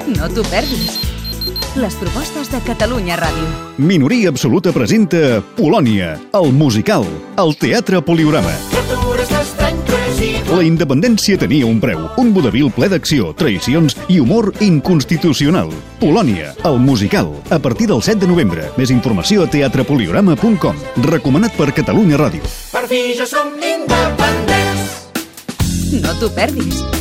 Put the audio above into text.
No t'ho perdis. Les propostes de Catalunya Ràdio. Minoria Absoluta presenta Polònia, el musical, al Teatre Poliorama. La independència tenia un preu, un vodevil ple d'acció, traïcions i humor inconstitucional. Polònia, el musical, a partir del 7 de novembre. Més informació a teatrepoliorama.com. Recomanat per Catalunya Ràdio. Per fi ja som independents. No t'ho perdis.